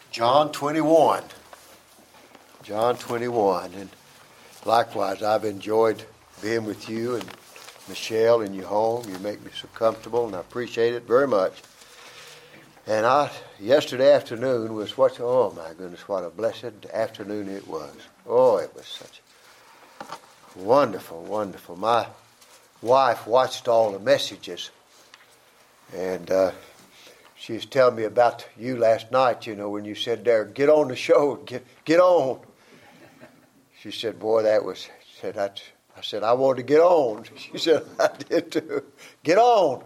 John 21. John 21. And likewise, I've enjoyed being with you and Michelle in your home. You make me so comfortable, and I appreciate it very much. And yesterday afternoon was oh my goodness, what a blessed afternoon it was. Oh, it was such wonderful, wonderful. My wife watched all the messages, and she was telling me about you last night, when you said there, get on the show, get on. She said, boy, I said, I wanted to get on. She said, I did too. Get on.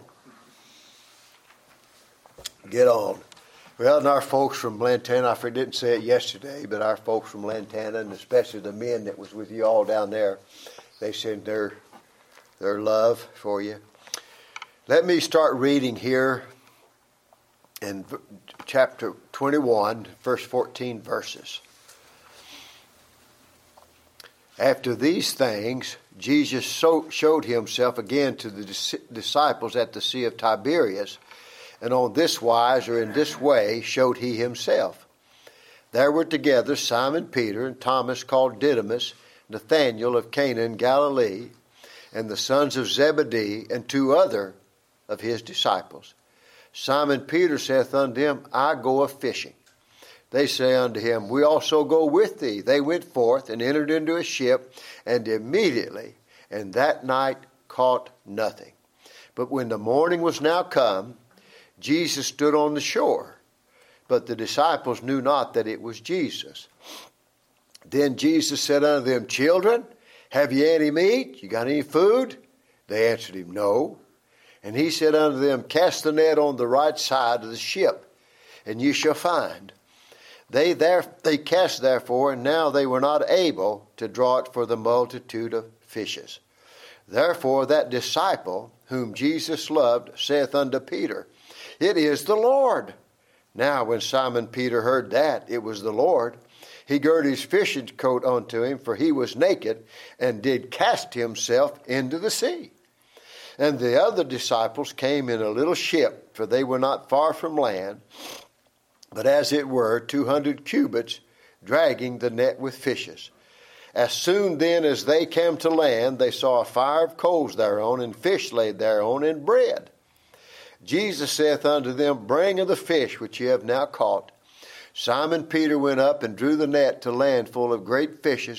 Get on. Well, and our folks from Lantana, I didn't say it yesterday, but our folks from Lantana, and especially the men that was with you all down there, they sent their love for you. Let me start reading here in chapter 21, first 14 verses. After these things, Jesus showed himself again to the disciples at the Sea of Tiberias, and on this wise or in this way showed he himself. There were together Simon Peter and Thomas called Didymus, Nathanael of Cana in Galilee, and the sons of Zebedee, and two other of his disciples. Simon Peter saith unto them, I go a-fishing. They say unto him, we also go with thee. They went forth and entered into a ship, and immediately, and that night caught nothing. But when the morning was now come, Jesus stood on the shore, but the disciples knew not that it was Jesus. Then Jesus said unto them, children, have ye any meat? You got any food? They answered him, no. And he said unto them, cast the net on the right side of the ship, and ye shall find. They cast therefore, and now they were not able to draw it for the multitude of fishes. Therefore that disciple whom Jesus loved saith unto Peter, it is the Lord. Now when Simon Peter heard that it was the Lord, he girded his fishing coat unto him, for he was naked, and did cast himself into the sea. And the other disciples came in a little ship, for they were not far from land, but as it were 200 cubits, dragging the net with fishes. As soon then as they came to land, they saw a fire of coals thereon, and fish laid thereon, and bread. Jesus saith unto them, bring of the fish which ye have now caught. Simon Peter went up and drew the net to land full of great fishes,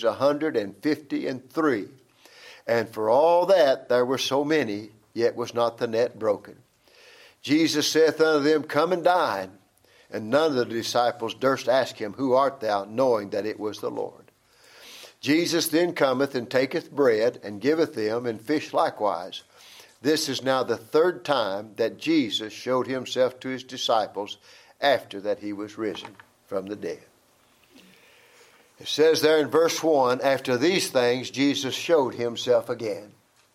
153. And for all that there were so many, yet was not the net broken. Jesus saith unto them, come and dine. And none of the disciples durst ask him, who art thou? Knowing that it was the Lord. Jesus then cometh and taketh bread, and giveth them, and fish likewise. This is now the third time that Jesus showed himself to his disciples after that he was risen from the dead. It says there in verse 1, after these things Jesus showed himself again.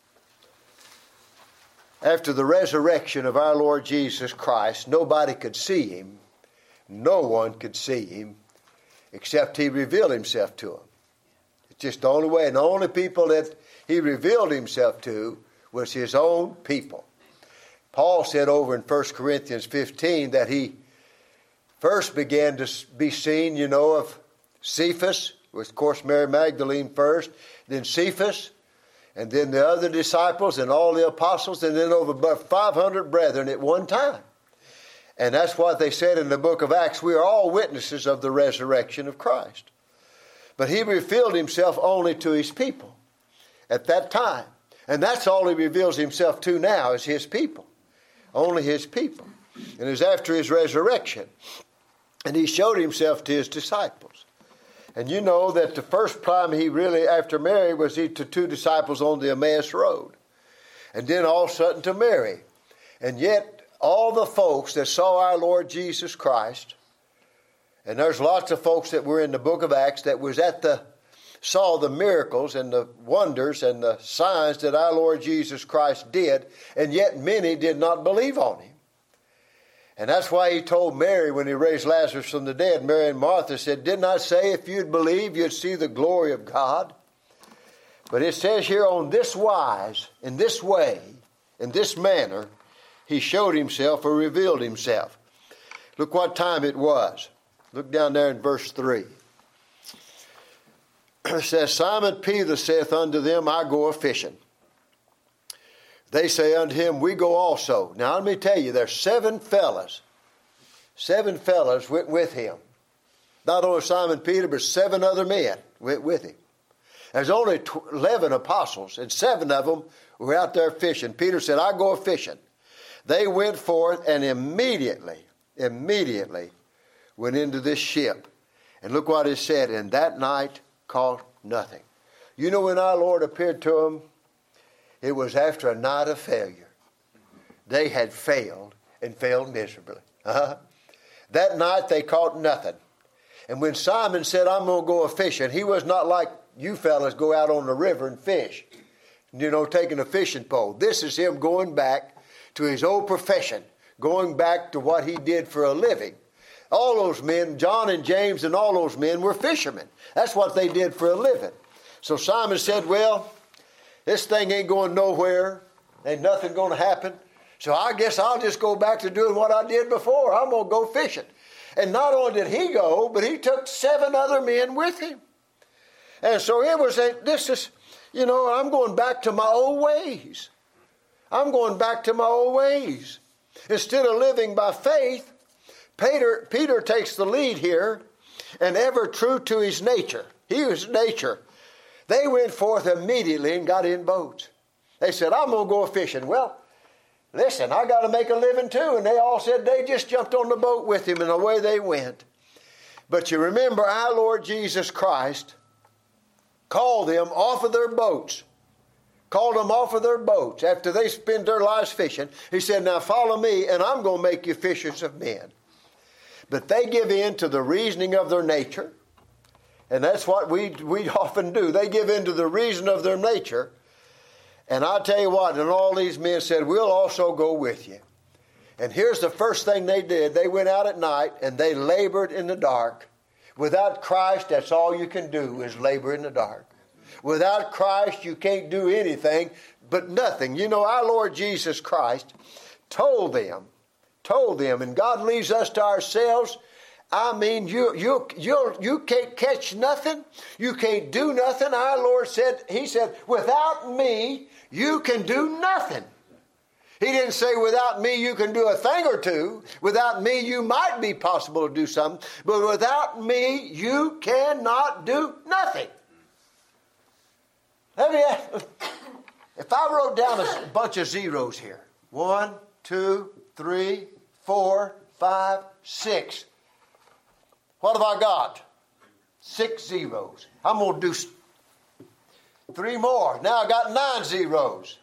After the resurrection of our Lord Jesus Christ, nobody could see him. No one could see him except he revealed himself to them. It's just the only way. And the only people that he revealed himself to was his own people. Paul said over in 1 Corinthians 15 that he first began to be seen, of Cephas, with, of course, Mary Magdalene first, then Cephas, and then the other disciples and all the apostles, and then over about 500 brethren at one time. And that's what they said in the book of Acts. We are all witnesses of the resurrection of Christ. But he revealed himself only to his people at that time. And that's all he reveals himself to now is his people. Only his people. And it was after his resurrection. And he showed himself to his disciples. And you know that the first time he really, after Mary, was he to two disciples on the Emmaus Road. And then all of a sudden to Mary. And yet all the folks that saw our Lord Jesus Christ, and there's lots of folks that were in the book of Acts that was saw the miracles and the wonders and the signs that our Lord Jesus Christ did, and yet many did not believe on him. And that's why he told Mary when he raised Lazarus from the dead, Mary and Martha said, didn't I say if you'd believe you'd see the glory of God? But it says here on this wise, in this way, in this manner, he showed himself or revealed himself. Look what time it was. Look down there in verse 3. It says, Simon Peter saith unto them, I go a-fishing. They say unto him, we go also. Now let me tell you, there's 7 fellas. 7 fellas went with him. Not only Simon Peter, but 7 other men went with him. There's only 11 apostles, and 7 of them were out there fishing. Peter said, I go a-fishing. They went forth and immediately went into this ship. And look what it said, and that night caught nothing. You know when our Lord appeared to them, it was after a night of failure. They had failed and failed miserably. That night they caught nothing. And when Simon said, I'm going to go a-fishing, he was not like you fellas go out on the river and fish, taking a fishing pole. This is him going back to his old profession, going back to what he did for a living. All those men, John and James and all those men were fishermen. That's what they did for a living. So Simon said, well, this thing ain't going nowhere. Ain't nothing going to happen. So I guess I'll just go back to doing what I did before. I'm going to go fishing. And not only did he go, but he took 7 other men with him. And so it was I'm going back to my old ways. I'm going back to my old ways. Instead of living by faith, Peter takes the lead here, and ever true to his nature. He was nature. They went forth immediately and got in boats. They said, I'm going to go fishing. Well, listen, I got to make a living too. And they all said they just jumped on the boat with him, and away they went. But you remember our Lord Jesus Christ called them off of their boats. Called them off of their boats after they spent their lives fishing. He said, now follow me, and I'm going to make you fishers of men. But they give in to the reasoning of their nature. And that's what we often do. They give in to the reason of their nature. And I'll tell you what, and all these men said, we'll also go with you. And here's the first thing they did. They went out at night and they labored in the dark. Without Christ, that's all you can do is labor in the dark. Without Christ, you can't do anything but nothing. Our Lord Jesus Christ told them, and God leaves us to ourselves. I mean, you can't catch nothing. You can't do nothing. Our Lord said, He said, without me, you can do nothing. He didn't say, without me, you can do a thing or two. Without me, you might be possible to do something. But without me, you cannot do nothing. If I wrote down a bunch of zeros here, 1, 2, 3, 4, 5, 6. What have I got? 6 zeros. I'm going to do 3 more. Now I got 9 zeros.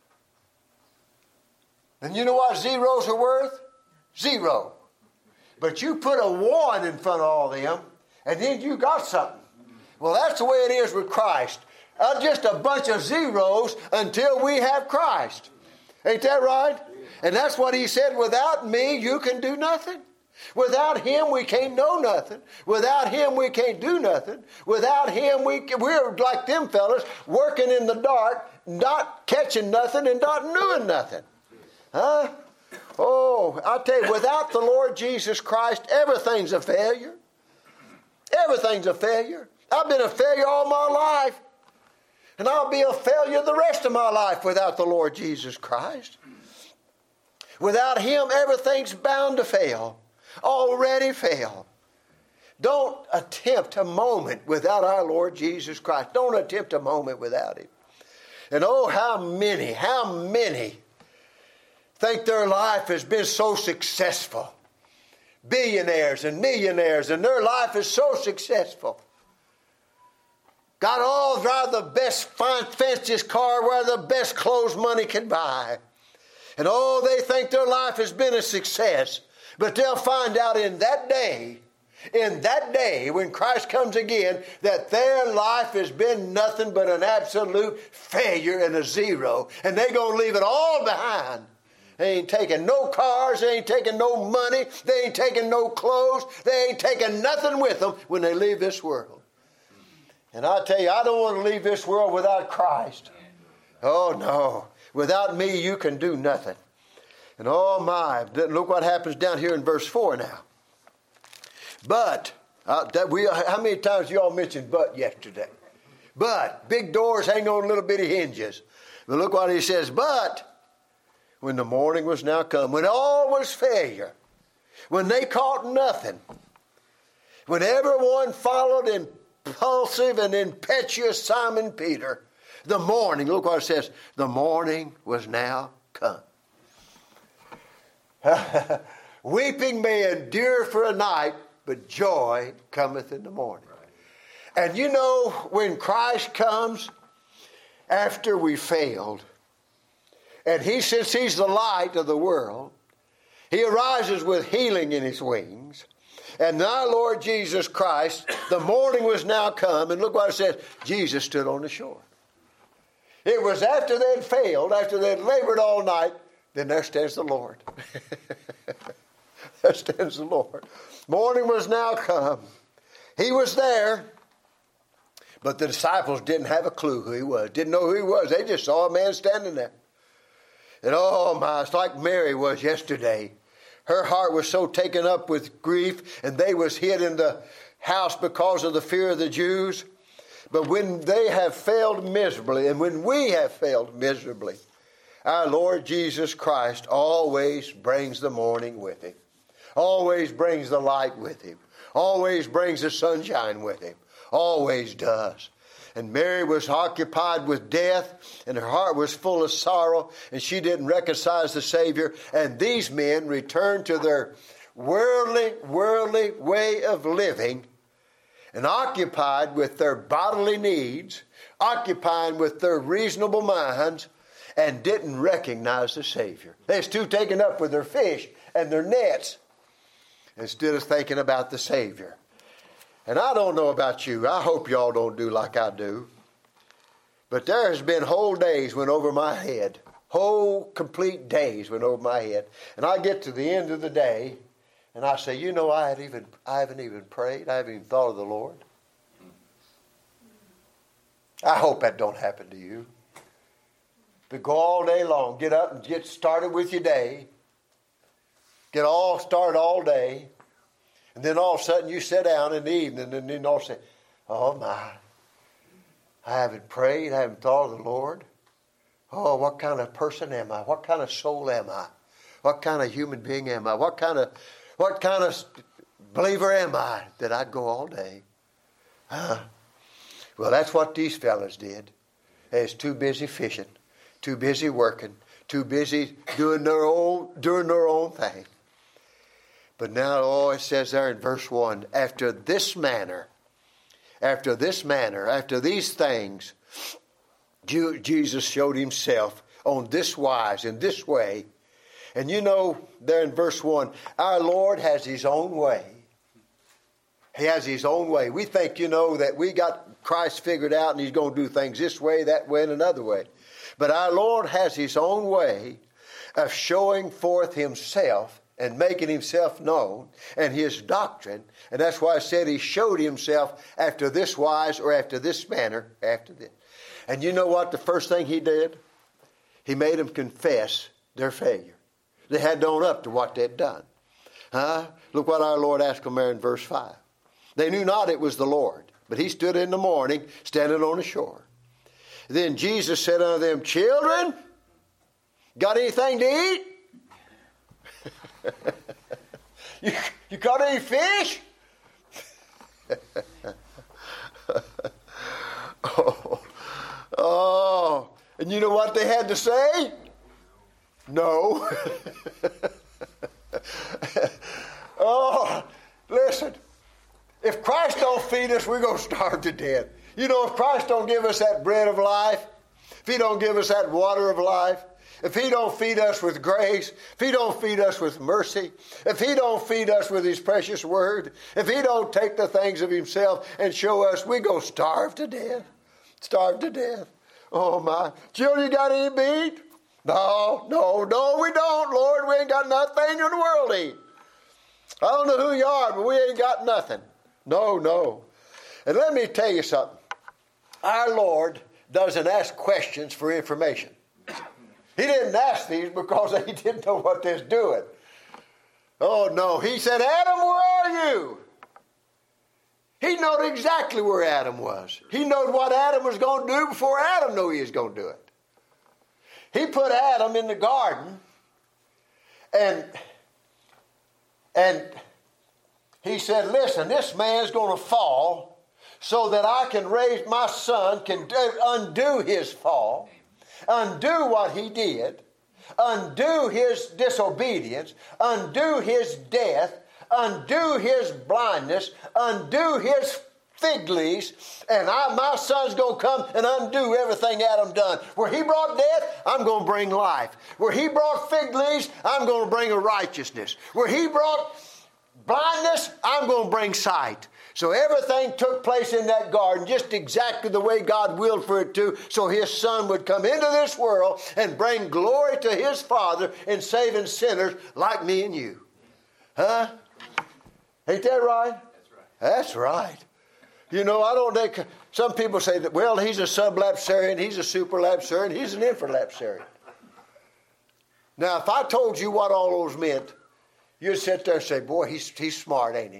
And you know what zeros are worth? 0. But you put a 1 in front of all of them, and then you got something. Well, that's the way it is with Christ. Just a bunch of zeros until we have Christ. Ain't that right? And that's what he said, without me, you can do nothing. Without him, we can't know nothing. Without him, we can't do nothing. Without him, we're like them fellas, working in the dark, not catching nothing and not doing nothing. Huh? Oh, I tell you, without the Lord Jesus Christ, everything's a failure. Everything's a failure. I've been a failure all my life. And I'll be a failure the rest of my life without the Lord Jesus Christ. Without him, everything's bound to fail. Already fail. Don't attempt a moment without our Lord Jesus Christ. Don't attempt a moment without him. And oh, how many think their life has been so successful. Billionaires and millionaires, and their life is so successful. Got all drive the best, fanciest car, wear the best clothes money can buy. And oh, they think their life has been a success. But they'll find out in that day when Christ comes again, that their life has been nothing but an absolute failure and a 0. And they're going to leave it all behind. They ain't taking no cars, they ain't taking no money, they ain't taking no clothes, they ain't taking nothing with them when they leave this world. And I tell you, I don't want to leave this world without Christ. Oh, no. Without me, you can do nothing. And oh, my. Look what happens down here in verse 4 now. But, how many times y'all mentioned but yesterday? But, big doors hang on little bitty hinges. But look what he says, but when the morning was now come, when all was failure, when they caught nothing, when everyone followed impulsive and impetuous Simon Peter, the morning, look what it says, the morning was now come. Weeping may endure for a night, but joy cometh in the morning. And you know, when Christ comes after we failed, and since he's the light of the world, he arises with healing in his wings. And now, Lord Jesus Christ, the morning was now come, and look what it says, Jesus stood on the shore. It was after they'd failed, after they'd labored all night, then there stands the Lord. There stands the Lord. Morning was now come. He was there, but the disciples didn't have a clue who he was, didn't know who he was. They just saw a man standing there. And oh my, it's like Mary was yesterday. Her heart was so taken up with grief, and they was hid in the house because of the fear of the Jews. But when they have failed miserably, and when we have failed miserably, our Lord Jesus Christ always brings the morning with him. Always brings the light with him. Always brings the sunshine with him. Always does. And Mary was occupied with death, and her heart was full of sorrow, and she didn't recognize the Savior. And these men returned to their worldly way of living, and occupied with their bodily needs, occupied with their reasonable minds, and didn't recognize the Savior. They was too taken up with their fish and their nets instead of thinking about the Savior. And I don't know about you. I hope y'all don't do like I do. But there has been whole days went over my head. Whole complete days went over my head. And I get to the end of the day, and I say, you know, I haven't even prayed. I haven't even thought of the Lord. I hope that don't happen to you. But go all day long. Get up and get started with your day. Get all started all day. And then all of a sudden you sit down in the evening, and then all say, oh my, I haven't prayed. I haven't thought of the Lord. Oh, what kind of person am I? What kind of soul am I? What kind of human being am I? What kind of believer am I that I'd go all day? Well, that's what these fellas did. They was too busy fishing, too busy working, too busy doing their own thing. But now, it says there in verse 1, after these things, Jesus showed himself on this wise, in this way. And you know, there in verse 1, our Lord has his own way. He has his own way. We think, you know, that we got Christ figured out and he's going to do things this way, that way, and another way. But our Lord has his own way of showing forth himself and making himself known and his doctrine. And that's why I said he showed himself after this wise, or after this manner, after this. And you know what the first thing he did? He made them confess their failure. They had to own up to what they'd done. Look what our Lord asked them there in verse 5. They knew not it was the Lord, but he stood in the morning, standing on the shore. Then Jesus said unto them, children, got anything to eat? You caught any fish? Oh, and you know what they had to say? No. Oh, listen. If Christ don't feed us, we're going to starve to death. You know, if Christ don't give us that bread of life, if he don't give us that water of life, if he don't feed us with grace, if he don't feed us with mercy, if he don't feed us with his precious word, if he don't take the things of himself and show us, we're going to starve to death. Starve to death. Oh my. Children, you got any meat? No, we don't, Lord. We ain't got nothing in the world to eat. I don't know who you are, but we ain't got nothing. No. And let me tell you something. Our Lord doesn't ask questions for information. He didn't ask these because he didn't know what they was doing. Oh, no. He said, Adam, where are you? knowed exactly where Adam was. He knowed what Adam was going to do before Adam knew he was going to do it. He put Adam in the garden, and he said, listen, this man's going to fall so that I can raise, my son can undo his fall, undo what he did, undo his disobedience, undo his death, undo his blindness, undo his fig leaves, and my son's going to come and undo everything Adam done. Where he brought death, I'm going to bring life. Where he brought fig leaves, I'm going to bring a righteousness. Where he brought blindness, I'm going to bring sight. So everything took place in that garden just exactly the way God willed for it to, so his son would come into this world and bring glory to his Father in saving sinners like me and you. Huh? Ain't that right? That's right. That's right. You know, I don't think, some people say that, well, he's a sublapsarian, he's a superlapsarian, he's an infralapsarian. Now, if I told you what all those meant, you'd sit there and say, boy, he's smart, ain't he?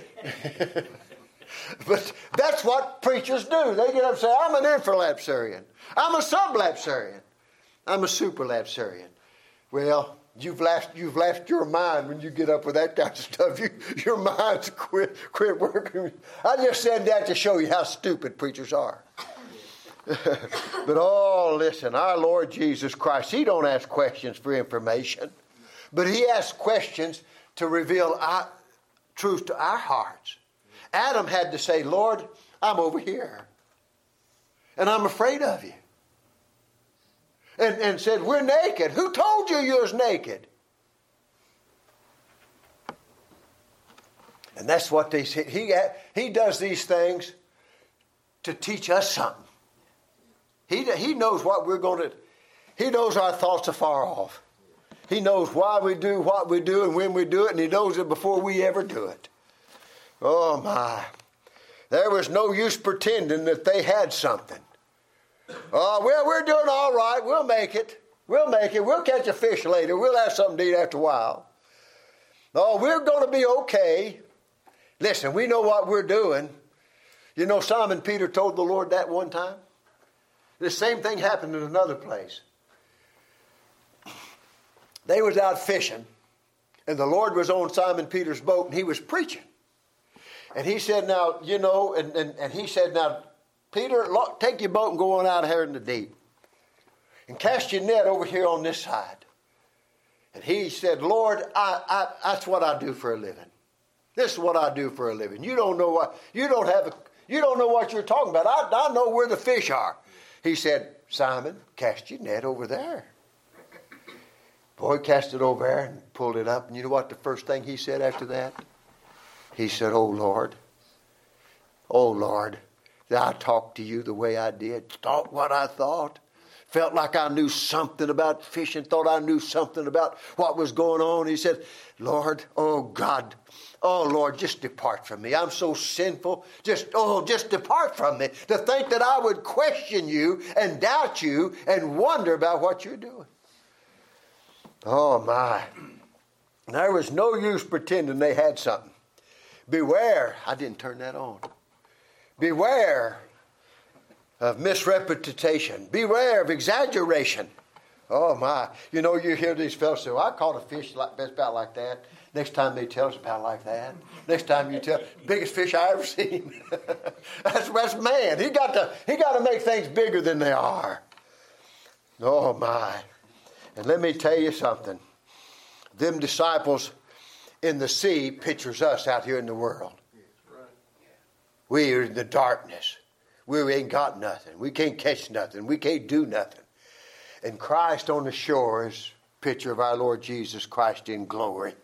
But that's what preachers do. They get up and say, I'm an infralapsarian, I'm a sublapsarian, I'm a superlapsarian. Well, you've lost your mind when you get up with that kind of stuff. Your mind's quit working. I just said that to show you how stupid preachers are. But listen, our Lord Jesus Christ, he don't ask questions for information, but he asks questions to reveal truth to our hearts. Adam had to say, Lord, I'm over here, and I'm afraid of you. And said, we're naked. Who told you you was naked? And that's what they say. He does these things to teach us something. He knows what we're going to. He knows our thoughts are far off. He knows why we do what we do and when we do it, and he knows it before we ever do it. Oh my. There was no use pretending that they had something. Oh, well, we're doing all right. We'll make it. We'll make it. We'll catch a fish later. We'll have something to eat after a while. Oh, we're going to be okay. Listen, we know what we're doing. You know, Simon Peter told the Lord that one time. The same thing happened in another place. They was out fishing, and the Lord was on Simon Peter's boat, and he was preaching. And he said, now, you know, and he said, now, Peter, take your boat and go on out here in the deep. And cast your net over here on this side. And he said, Lord, that's what I do for a living. This is what I do for a living. You don't know what you don't know what you're talking about. I know where the fish are. He said, Simon, cast your net over there. Boy cast it over there and pulled it up. And you know what the first thing he said after that? He said, oh Lord, did I talk to you the way I did? Thought what I thought? Felt like I knew something about fishing, thought I knew something about what was going on. He said, Lord, oh God, oh Lord, just depart from me. I'm so sinful. Just depart from me. To think that I would question you and doubt you and wonder about what you're doing. Oh my. There was no use pretending they had something. Beware. I didn't turn that on. Beware of misrepresentation. Beware of exaggeration. Oh my. You know, you hear these fellows say, well, I caught a fish about like that. Next time they tell us about like that. Next time you tell, biggest fish I ever seen. that's man. He got to make things bigger than they are. Oh my. And let me tell you something. Them disciples in the sea pictures us out here in the world. We are in the darkness. We ain't got nothing. We can't catch nothing. We can't do nothing. And Christ on the shore is a picture of our Lord Jesus Christ in glory.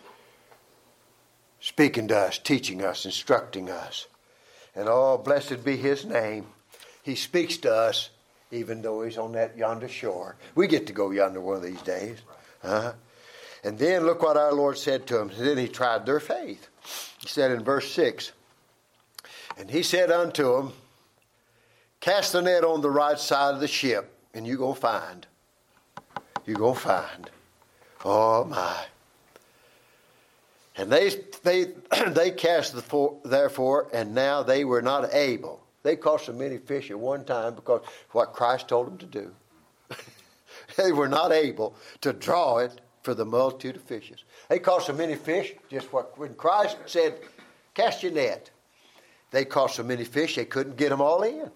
Speaking to us, teaching us, instructing us. And oh, blessed be his name. He speaks to us even though he's on that yonder shore. We get to go yonder one of these days. And then look what our Lord said to them. And then he tried their faith. He said in verse 6, and he said unto them, cast the net on the right side of the ship, and you're going to find. You're going to find. Oh, my. And they cast therefore, and now they were not able. They caught so many fish at one time because what Christ told them to do. They were not able to draw it for the multitude of fishes. They caught so many fish, just when Christ said, cast your net. They caught so many fish, they couldn't get them all in.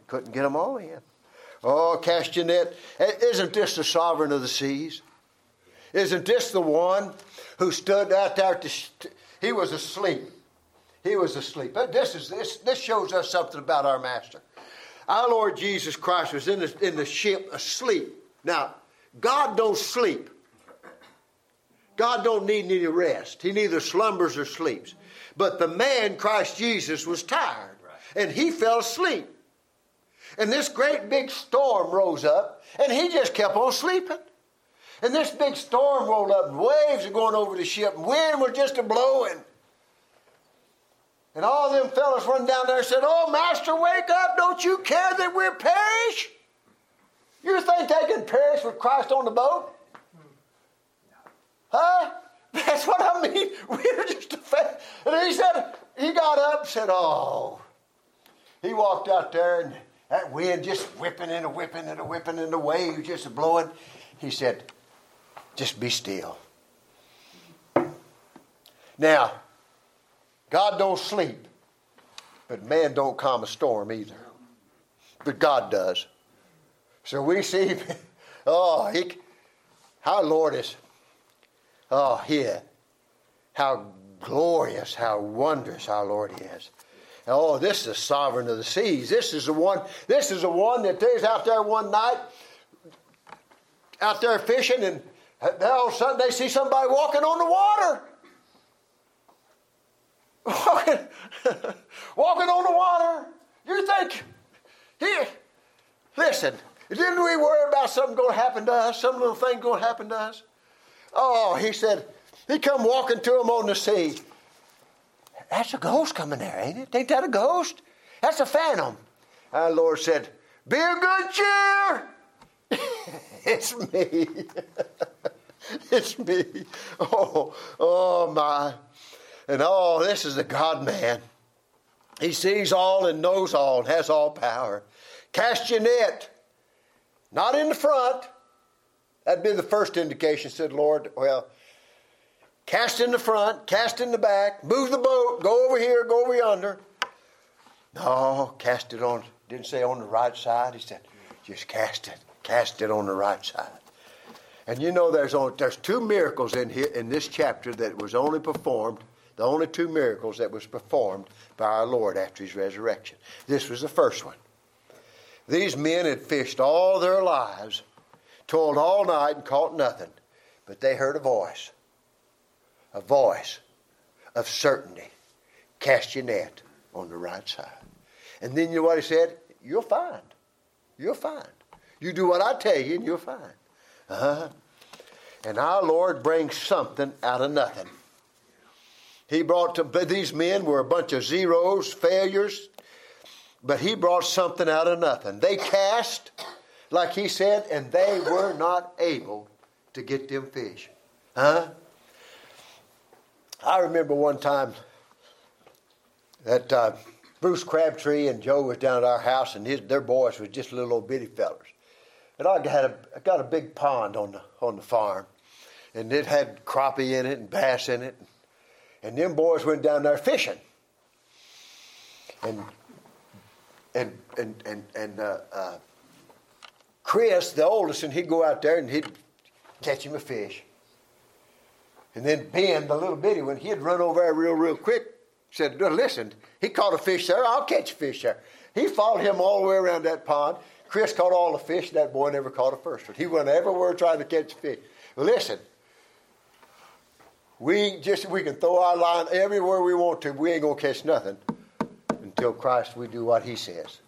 Oh, cast your net. Isn't this the sovereign of the seas? Isn't this the one who stood out there? He was asleep. This shows us something about our Master. Our Lord Jesus Christ was in the ship asleep. Now, God don't sleep. God don't need any rest. He neither slumbers or sleeps. But the man, Christ Jesus, was tired. And he fell asleep. And this great big storm rose up. And he just kept on sleeping. And this big storm rolled up. And waves are going over the ship. And wind was just a-blowing. And all them fellas run down there and said, oh, Master, wake up. Don't you care that we'll perish? You think they can perish with Christ on the boat? Huh? That's what I mean. We're just a faith. And he got up and said, oh. He walked out there and that wind just whipping and whipping and whipping and the waves just blowing. He said, just be still. Now, God don't sleep, but man don't calm a storm either. But God does. So we see, our Lord is, how glorious, how wondrous our Lord is. Oh, this is the sovereign of the seas. This is the one that there's out there one night, out there fishing, and all of a sudden they see somebody walking on the water. Walking on the water. You think, here, listen, didn't we worry about something going to happen to us, some little thing going to happen to us? Oh, he said, he come walking to him on the sea. That's a ghost coming there, ain't it? Ain't that a ghost? That's a phantom. Our Lord said, be of good cheer. It's me. It's me. Oh my. And this is the God-man. He sees all and knows all and has all power. Cast your net. Not in the front. That'd be the first indication, said Lord. Well, cast in the front, cast in the back, move the boat, go over here, go over yonder. No, cast it on, didn't say on the right side. He said, just cast it on the right side. And you know there's two miracles in here in this chapter that was only performed, the only two miracles that was performed by our Lord after his resurrection. This was the first one. These men had fished all their lives, toiled all night and caught nothing, but they heard a voice of certainty. Cast your net on the right side. And then you know what he said? You'll find. You do what I tell you and you'll find. And our Lord brings something out of nothing. He these men were a bunch of zeros, failures, but he brought something out of nothing. They cast, like he said, and they were not able to get them fish. I remember one time that Bruce Crabtree and Joe was down at our house, and their boys was just little old bitty fellers. And I got a big pond on the farm, and it had crappie in it and bass in it, and them boys went down there fishing. And Chris, the oldest, and he'd go out there and he'd catch him a fish. And then Ben, the little bitty one, he'd run over there real quick. Said, listen, he caught a fish there. I'll catch a fish there. He followed him all the way around that pond. Chris caught all the fish. That boy never caught a first one. He went everywhere trying to catch a fish. Well, listen, we can throw our line everywhere we want to. We ain't going to catch nothing until Christ, we do what he says.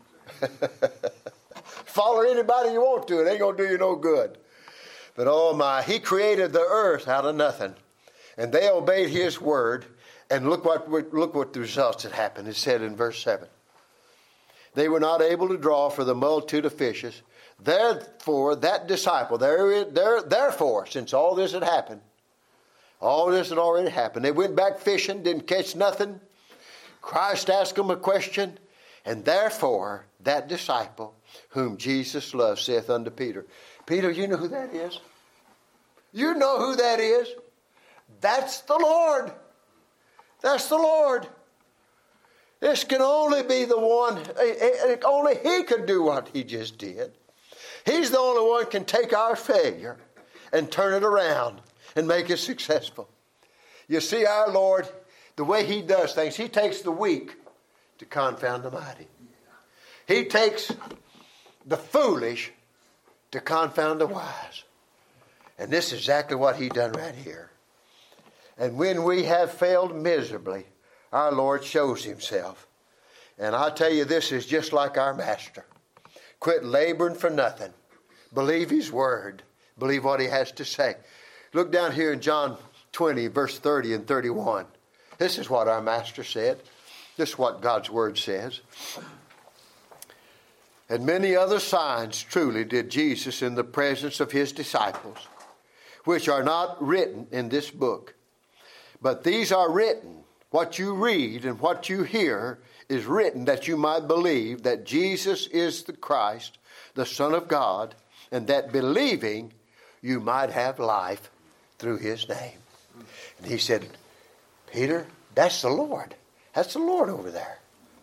Follow anybody you want to. It ain't going to do you no good. But oh my, he created the earth out of nothing. And they obeyed his word. And look what the results that happened. It said in verse 7. They were not able to draw for the multitude of fishes. Therefore, that disciple, therefore, since all this had happened, All this had already happened. They went back fishing, didn't catch nothing. Christ asked them a question, and therefore that disciple whom Jesus loved saith unto Peter, Peter, you know who that is? You know who that is? That's the Lord. That's the Lord. This can only be the one, only He could do what He just did. He's the only one can take our failure and turn it around and make it successful. You see, our Lord, the way He does things, He takes the weak to confound the mighty. He takes the foolish to confound the wise. And this is exactly what He done right here. And when we have failed miserably, our Lord shows Himself. And I tell you, this is just like our Master. Quit laboring for nothing. Believe His Word. Believe what He has to say. Look down here in John 20, verse 30 and 31. This is what our Master said. This is what God's Word says. And many other signs truly did Jesus in the presence of His disciples, which are not written in this book. But these are written. What you read and what you hear is written that you might believe that Jesus is the Christ, the Son of God, and that believing you might have life through His name. And He said, Peter, that's the Lord. That's the Lord over there.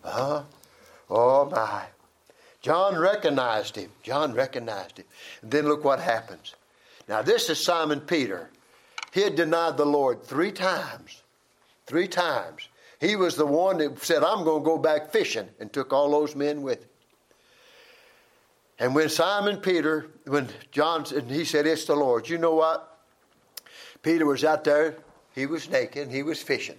Oh my. John recognized Him. John recognized Him. And then look what happens. Now this is Simon Peter. He had denied the Lord 3 times. 3 times. He was the one that said, I'm going to go back fishing, and took all those men with him. And when Simon Peter, when John, and he said, it's the Lord. You know what? Peter was out there. He was naked and he was fishing.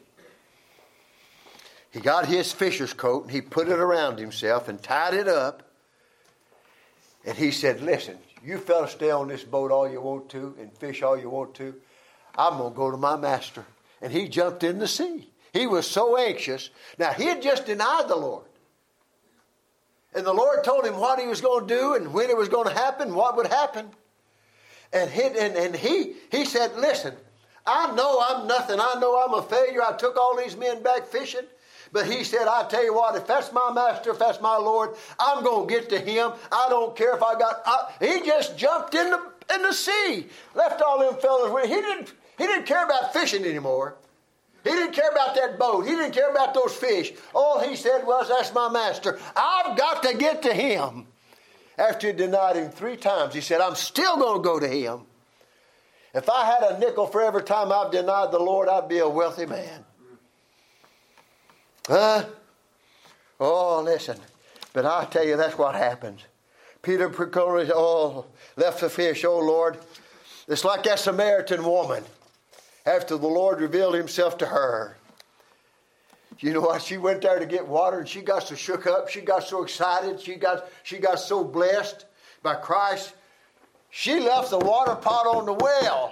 He got his fisher's coat and he put it around himself and tied it up. And he said, listen, you fellas stay on this boat all you want to and fish all you want to. I'm going to go to my master. And he jumped in the sea. He was so anxious. Now, he had just denied the Lord. And the Lord told him what He was going to do and when it was going to happen, what would happen. And he said, listen, I know I'm nothing. I know I'm a failure. I took all these men back fishing. But he said, I tell you what, if that's my master, if that's my Lord, I'm going to get to Him. I don't care if I got... He just jumped in the sea. Left all them fellas with him. He didn't care about fishing anymore. He didn't care about that boat. He didn't care about those fish. All he said was, that's my master. I've got to get to Him. After he denied Him 3 times, he said, I'm still going to go to Him. If I had a nickel for every time I've denied the Lord, I'd be a wealthy man. Oh, listen. But I tell you, that's what happens. Peter left the fish. Oh, Lord. It's like that Samaritan woman. After the Lord revealed Himself to her. You know what? She went there to get water and she got so shook up. She got so excited. She got so blessed by Christ. She left the water pot on the well.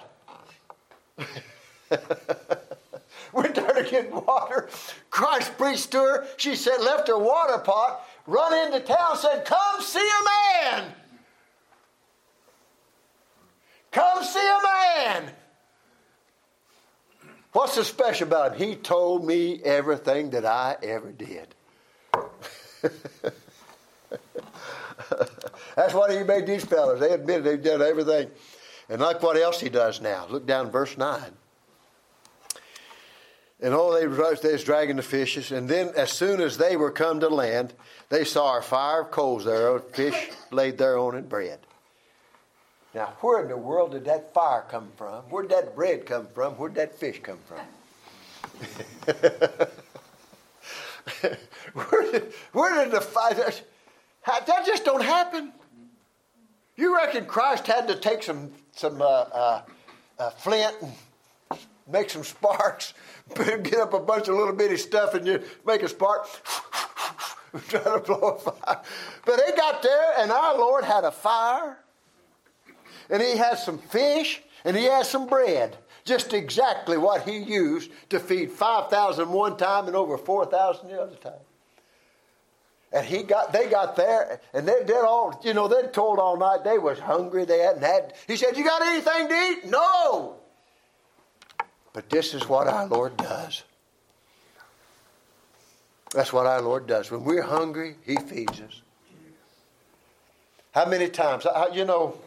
Went there to get water. Christ preached to her. She said, left her water pot, run into town, said, come see a man. Come see a man. What's so special about him? He told me everything that I ever did. That's what He made these fellas. They admitted they've done everything. And look what else He does now. Look down verse 9. And they was dragging the fishes. And then as soon as they were come to land, they saw a fire of coals there, fish laid thereon and bread. Now, where in the world did that fire come from? Where did that bread come from? Where did that fish come from? where did the fire... That just don't happen. You reckon Christ had to take some flint and make some sparks, get up a bunch of little bitty stuff and you make a spark, try to blow a fire. But they got there and our Lord had a fire. And He had some fish, and He had some bread. Just exactly what He used to feed 5,000 one time and over 4,000 the other time. And they got there, and they did all, they'd told all night they was hungry, they hadn't had. He said, you got anything to eat? No. But this is what our Lord does. That's what our Lord does. When we're hungry, He feeds us. How many times? I know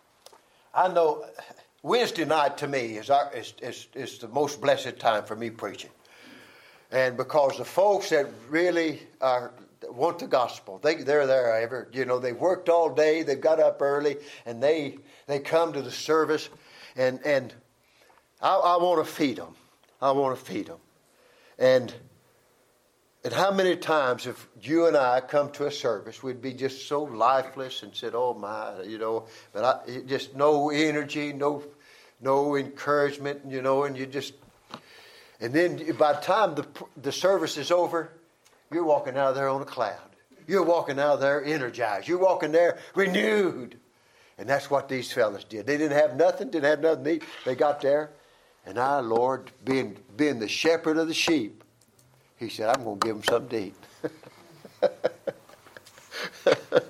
Wednesday night to me is the most blessed time for me preaching. And because the folks that really want the gospel, they're there. They've worked all day, they've got up early, and they come to the service, and I want to feed them. I want to feed them. And how many times if you and I come to a service, we'd be just so lifeless and said, oh my, but just no energy, no encouragement, and you just, and then by the time the service is over, you're walking out of there on a cloud. You're walking out of there energized. You're walking there renewed. And that's what these fellas did. They didn't have nothing to eat. They got there, and our Lord, being the shepherd of the sheep, He said, I'm going to give them something to eat.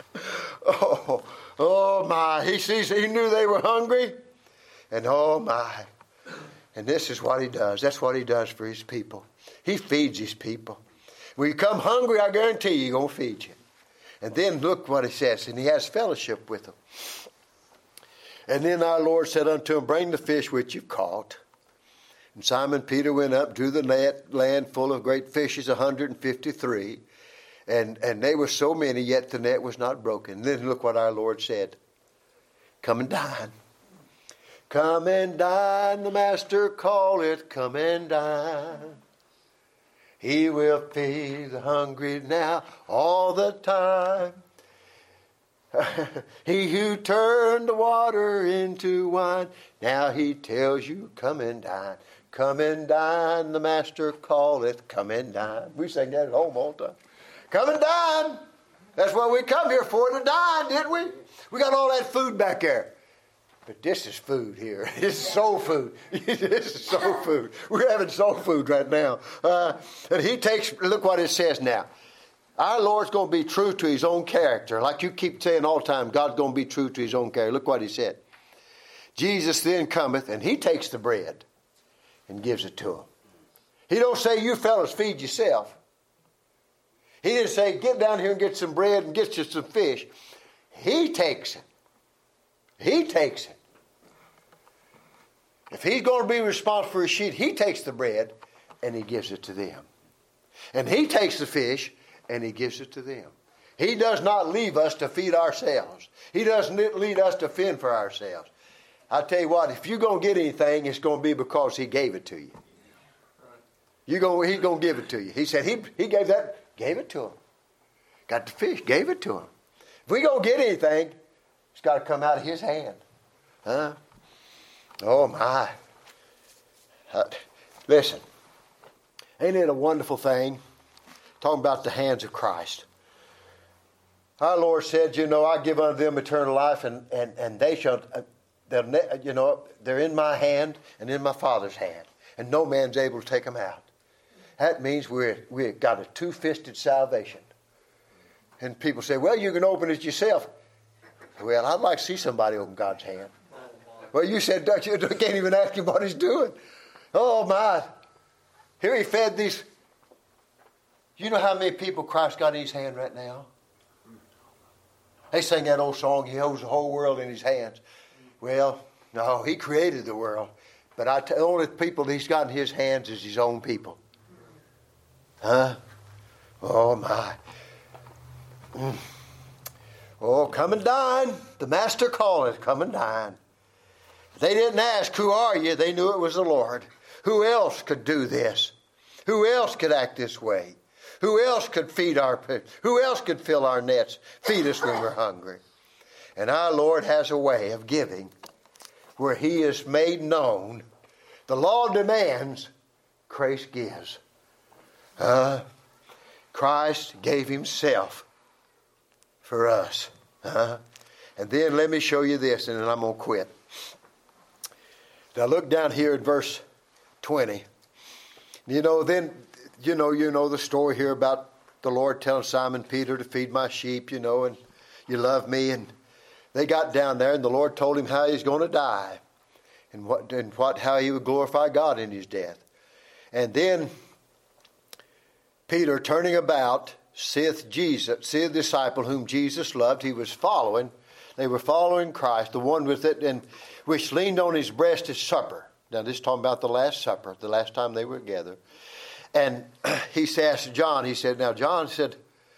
oh my. He knew they were hungry. And oh my. And this is what He does. That's what He does for His people. He feeds His people. When you come hungry, I guarantee you, He's going to feed you. And then look what He says. And He has fellowship with them. And then our Lord said unto him, bring the fish which you've caught. And Simon Peter went up, drew the land full of great fishes, 153. And they were so many, yet the net was not broken. And then look what our Lord said. Come and dine. Come and dine, the Master calleth, come and dine. He will feed the hungry now all the time. He who turned the water into wine, now He tells you, come and dine. Come and dine, the Master calleth, come and dine. We sang that at home all the time. Come and dine. That's what we come here for, to dine, didn't we? We got all that food back there. But this is food here. This is soul food. This is soul food. We're having soul food right now. And He takes, look what it says now. Our Lord's going to be true to His own character. Like you keep saying all the time, God's going to be true to His own character. Look what He said. Jesus then cometh, and He takes the bread and gives it to them. He don't say, you fellas feed yourself. He didn't say, get down here and get some bread and get you some fish. He takes it. He takes it. If He's going to be responsible for His sheep, He takes the bread and He gives it to them. And He takes the fish and He gives it to them. He does not leave us to feed ourselves. He doesn't lead us to fend for ourselves. I tell you what, if you're going to get anything, it's going to be because He gave it to you. He's going to give it to you. He said He gave it to him. Got the fish, gave it to him. If we're going to get anything, it's got to come out of His hand. Huh? Oh my. Listen, ain't it a wonderful thing? Talking about the hands of Christ. Our Lord said, I give unto them eternal life, and they shall, they're in my hand and in my Father's hand, and no man's able to take them out. That means we've got a two-fisted salvation. And people say, well, you can open it yourself. Well, I'd like to see somebody open God's hand. Well, you said, you can't even ask Him what He's doing. Oh, my. Here He fed these. You know how many people Christ got in His hand right now? They sing that old song, He holds the whole world in His hands. Well, no, He created the world. But the only people He's got in His hands is His own people. Huh? Oh, my. Oh, come and dine. The Master calleth, come and dine. They didn't ask, who are you? They knew it was the Lord. Who else could do this? Who else could act this way? Who else could feed who else could fill our nets, feed us when we're hungry? And our Lord has a way of giving where He is made known. The law demands, Christ gives. Christ gave Himself for us. And then let me show you this, and then I'm going to quit. Now look down here at verse 20. Then you know the story here about the Lord telling Simon Peter to feed my sheep, and you love me. And they got down there, and the Lord told him how He's going to die. and how he would glorify God in his death. And then Peter, turning about, seeth the disciple whom Jesus loved. He was following. They were following Christ, the one with it, and which leaned on his breast at supper. Now, this is talking about the Last Supper, the last time they were together. And he asked John, he said, now John said,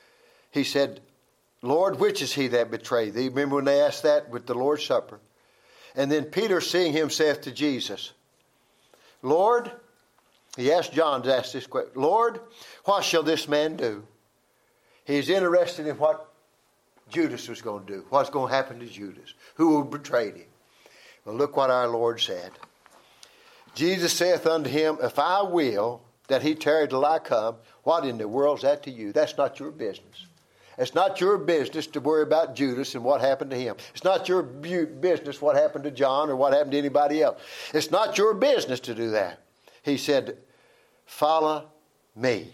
Lord, which is he that betrayed thee? Remember when they asked that with the Lord's Supper? And then Peter, seeing him, saith to Jesus, Lord, he asked John to ask this question, Lord, what shall this man do? He's interested in what Judas was going to do, what's going to happen to Judas, who will betray him. Well, look what our Lord said. Jesus saith unto him, if I will that he tarry till I come, what in the world is that to you? That's not your business. It's not your business to worry about Judas and what happened to him. It's not your business what happened to John or what happened to anybody else. It's not your business to do that. He said, follow me.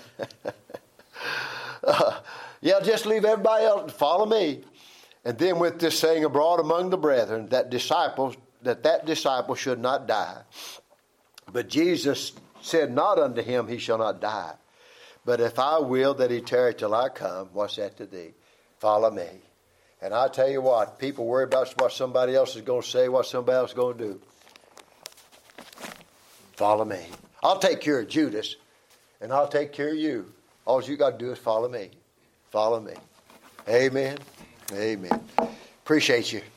Just leave everybody else and follow me. And then with this saying abroad among the brethren, that disciple should not die. But Jesus said not unto him, he shall not die. But if I will that he tarry till I come, what's that to thee? Follow me. And I tell you what, people worry about what somebody else is going to say, what somebody else is going to do. Follow me. I'll take care of Judas, and I'll take care of you. All you got to do is follow me. Follow me. Amen. Amen. Appreciate you.